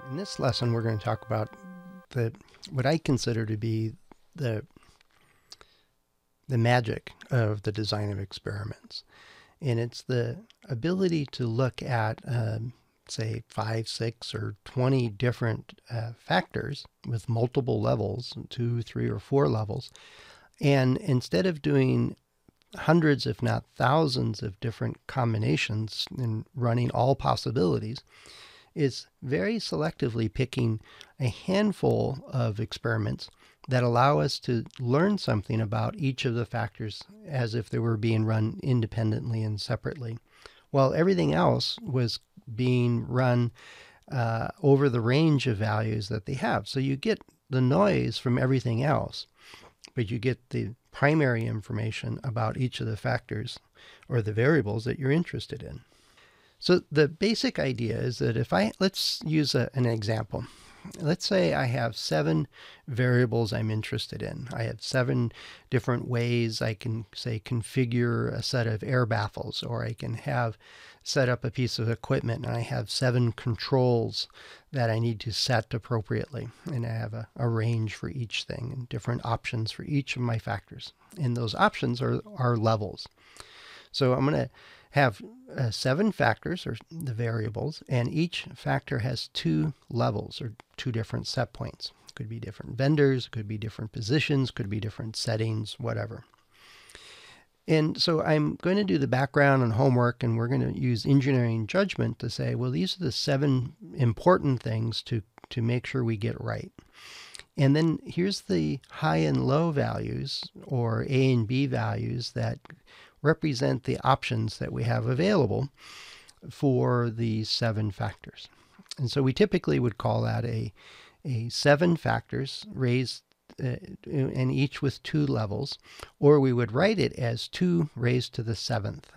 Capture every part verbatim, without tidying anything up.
In this lesson, we're going to talk about the what I consider to be the the magic of the design of experiments, and it's the ability to look at, um, say, five, six, or twenty different uh, factors with multiple levels, two, three, or four levels, and instead of doing hundreds, if not thousands, of different combinations and running all possibilities, is very selectively picking a handful of experiments that allow us to learn something about each of the factors as if they were being run independently and separately, while everything else was being run uh, over the range of values that they have. So you get the noise from everything else, but you get the primary information about each of the factors or the variables that you're interested in. So the basic idea is that if I, let's use a, an example. Let's say I have seven variables I'm interested in. I have seven different ways I can, say, configure a set of air baffles, or I can have set up a piece of equipment, and I have seven controls that I need to set appropriately. And I have a, a range for each thing and different options for each of my factors. And those options are, are levels. So I'm going to have uh, seven factors, or the variables, and each factor has two levels, or two different set points. It could be different vendors, could be different positions, could be different settings, whatever. And so I'm going to do the background and homework, and we're going to use engineering judgment to say, well, these are the seven important things to, to make sure we get right. And then here's the high and low values, or A and B values, that represent the options that we have available for these seven factors. And so we typically would call that a, a seven factors raised, uh, and each with two levels, or we would write it as two raised to the seventh.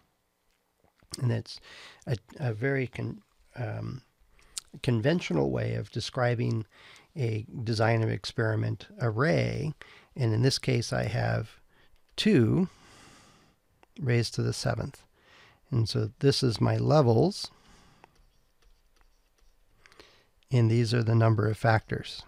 And it's a, a very con, um, conventional way of describing a design of experiment array. And in this case, I have two raised to the seventh. And so this is my levels, and these are the number of factors.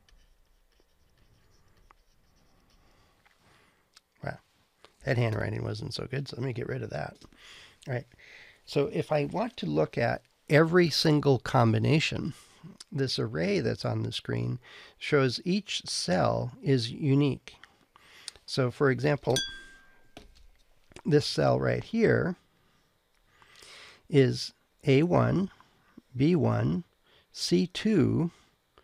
Wow, that handwriting wasn't so good, so let me get rid of that. All right, so if I want to look at every single combination, this array that's on the screen shows each cell is unique. So for example, this cell right here is A one, B one, C two,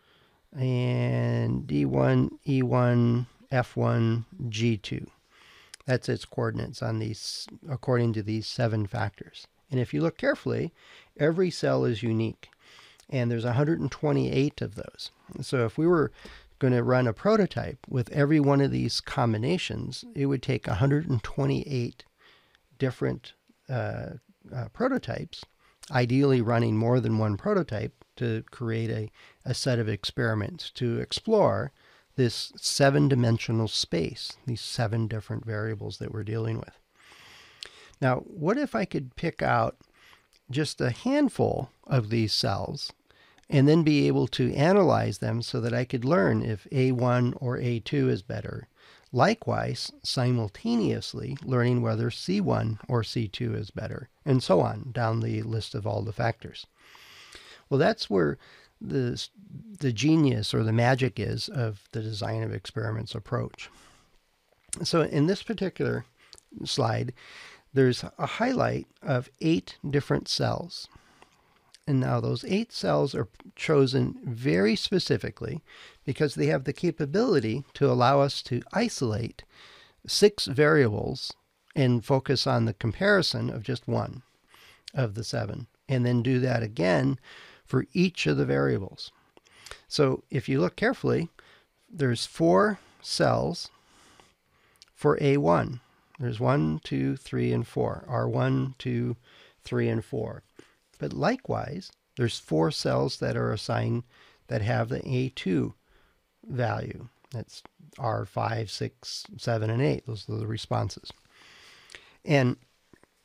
and D one, E one, F one, G two. That's its coordinates on these, according to these seven factors. And if you look carefully, every cell is unique, and there's one hundred twenty-eight of those. So if we were going to run a prototype with every one of these combinations, it would take one hundred twenty-eight different uh, uh, prototypes, ideally running more than one prototype, to create a, a set of experiments to explore this seven-dimensional space, these seven different variables that we're dealing with. Now, what if I could pick out just a handful of these cells and then be able to analyze them so that I could learn if A one or A two is better? Likewise, simultaneously learning whether C one or C two is better, and so on down the list of all the factors. Well, that's where the, the genius or the magic is of the design of experiments approach. So in this particular slide, there's a highlight of eight different cells. And now those eight cells are chosen very specifically because they have the capability to allow us to isolate six variables and focus on the comparison of just one of the seven, and then do that again for each of the variables. So if you look carefully, there's four cells for A one. There's one, two, three, and four. R one, two, three, and four. But likewise, there's four cells that are assigned that have the A two value. That's R five, six, seven, and eight. Those are the responses. And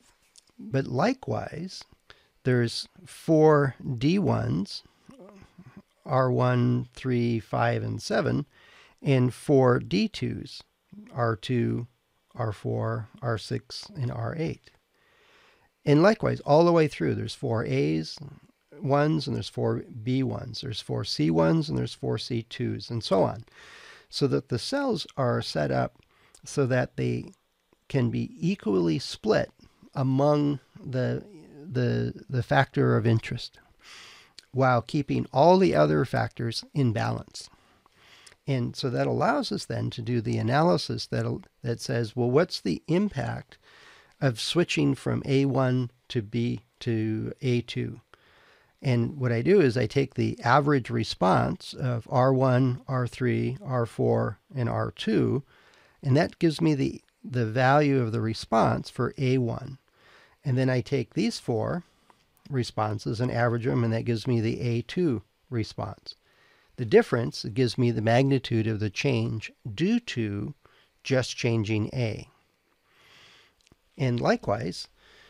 but likewise, there's four D ones R one, three, five, and seven, and four D twos, R two, R four, R six, and R eight. And likewise, all the way through, there's four A's, ones, and there's four B ones. There's four C ones, and there's four C twos, and so on. So that the cells are set up so that they can be equally split among the, the, the factor of interest, while keeping all the other factors in balance. And so that allows us then to do the analysis that, that says, well, what's the impact of switching from A one to B to A two? And what I do is I take the average response of R one, R three, R four, and R two, and that gives me the, the value of the response for A one. And then I take these four responses and average them, and that gives me the A two response. The difference gives me the magnitude of the change due to just changing A. And likewise,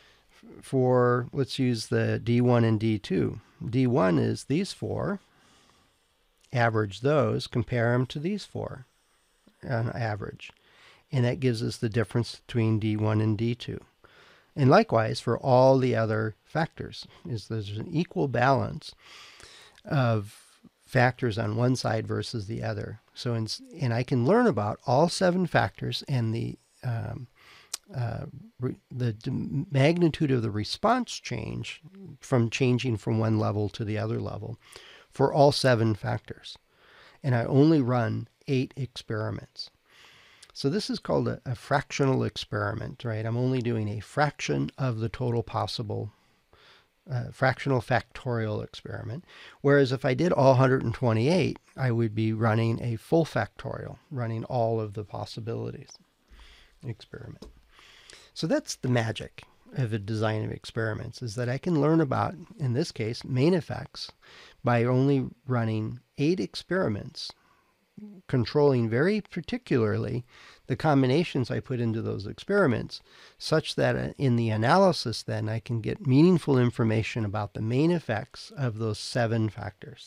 for, let's use the D one and D two. D one is these four, average those, compare them to these four on average. And that gives us the difference between D one and D two. And likewise, for all the other factors, is there's an equal balance of factors on one side versus the other. So, in, and I can learn about all seven factors and the um, uh, re, the magnitude of the response change from changing from one level to the other level for all seven factors. And I only run eight experiments. So this is called a, a fractional experiment, right? I'm only doing a fraction of the total possible uh, fractional factorial experiment. Whereas if I did all one hundred twenty-eight, I would be running a full factorial, running all of the possibilities experiment. So that's the magic of a design of experiments, is that I can learn about, in this case, main effects by only running eight experiments, controlling very particularly the combinations I put into those experiments, such that in the analysis then I can get meaningful information about the main effects of those seven factors.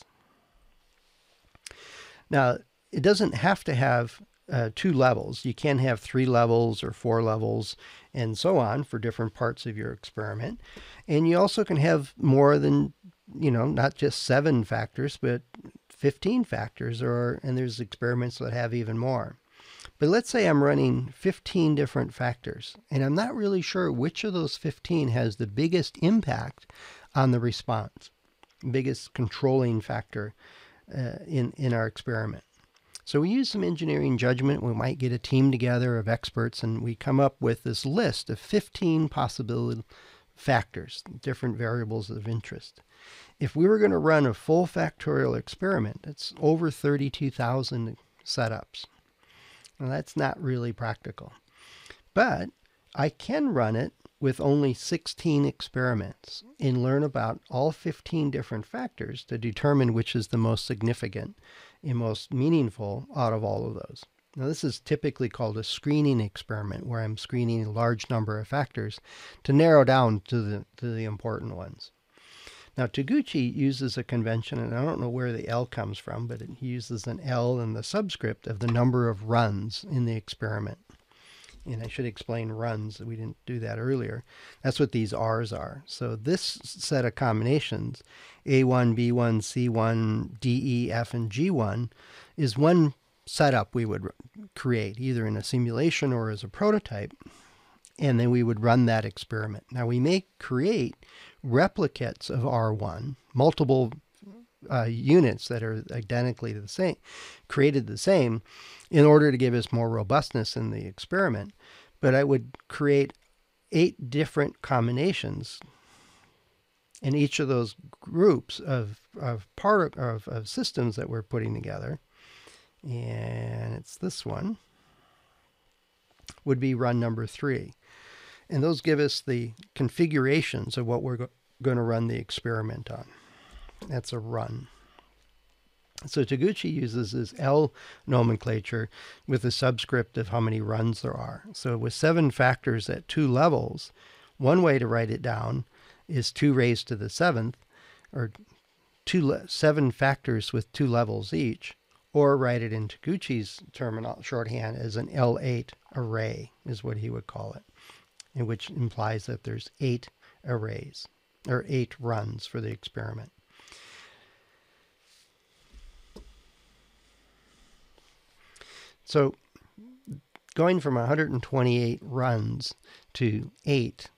Now, it doesn't have to have uh, two levels. You can have three levels or four levels and so on for different parts of your experiment. And you also can have more than, you know, not just seven factors, but fifteen factors, or and there's experiments that have even more. But let's say I'm running fifteen different factors, and I'm not really sure which of those fifteen has the biggest impact on the response, biggest controlling factor uh, in, in our experiment. So we use some engineering judgment. We might get a team together of experts, and we come up with this list of fifteen possible factors, different variables of interest. If we were going to run a full factorial experiment, it's over thirty-two thousand setups. Now, that's not really practical. But I can run it with only sixteen experiments and learn about all fifteen different factors to determine which is the most significant and most meaningful out of all of those. Now, this is typically called a screening experiment, where I'm screening a large number of factors to narrow down to the, to the important ones. Now, Taguchi uses a convention, and I don't know where the L comes from, but it, he uses an L in the subscript of the number of runs in the experiment. And I should explain runs. We didn't do that earlier. That's what these R's are. So this set of combinations, A one, B one, C one, D, E, F, and G one, is one setup we would create, either in a simulation or as a prototype. And then we would run that experiment. Now, we may create replicates of R one, multiple uh, units that are identically the same, created the same, in order to give us more robustness in the experiment. But I would create eight different combinations in each of those groups of, of, part of, of systems that we're putting together. And it's this one, would be run number three. And those give us the configurations of what we're go going to run the experiment on. That's a run. So Taguchi uses this L nomenclature with a subscript of how many runs there are. So with seven factors at two levels, one way to write it down is two raised to the seventh, or two seven factors with two levels each, or write it in Taguchi's terminal shorthand as an L eight array is what he would call it, and which implies that there's eight arrays or eight runs for the experiment. So going from one hundred twenty-eight runs to eight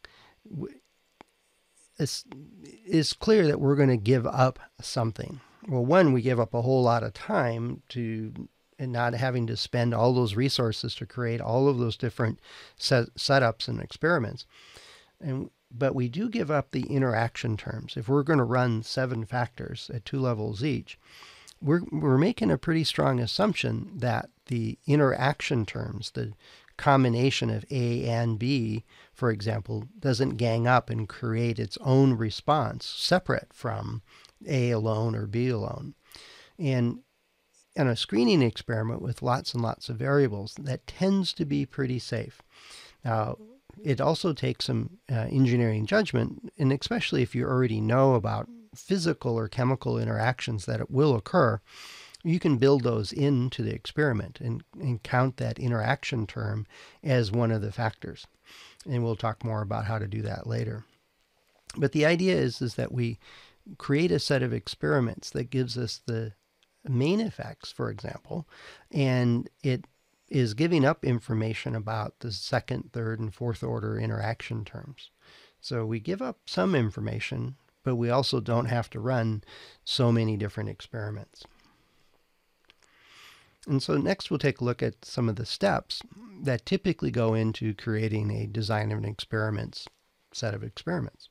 is, is clear that we're going to give up something. Well, one, we give up a whole lot of time to and not having to spend all those resources to create all of those different set, setups and experiments. And but we do give up the interaction terms. If we're going to run seven factors at two levels each, we're we're making a pretty strong assumption that the interaction terms, the combination of A and B, for example, doesn't gang up and create its own response separate from A alone or B alone. And in a screening experiment with lots and lots of variables, that tends to be pretty safe. Now, it also takes some uh, engineering judgment, and especially if you already know about physical or chemical interactions that it will occur, you can build those into the experiment and, and count that interaction term as one of the factors. And we'll talk more about how to do that later. But the idea is, is that we create a set of experiments that gives us the main effects, for example, and it is giving up information about the second, third, and fourth order interaction terms. So we give up some information, but we also don't have to run so many different experiments. And so next we'll take a look at some of the steps that typically go into creating a design of an experiments set of experiments.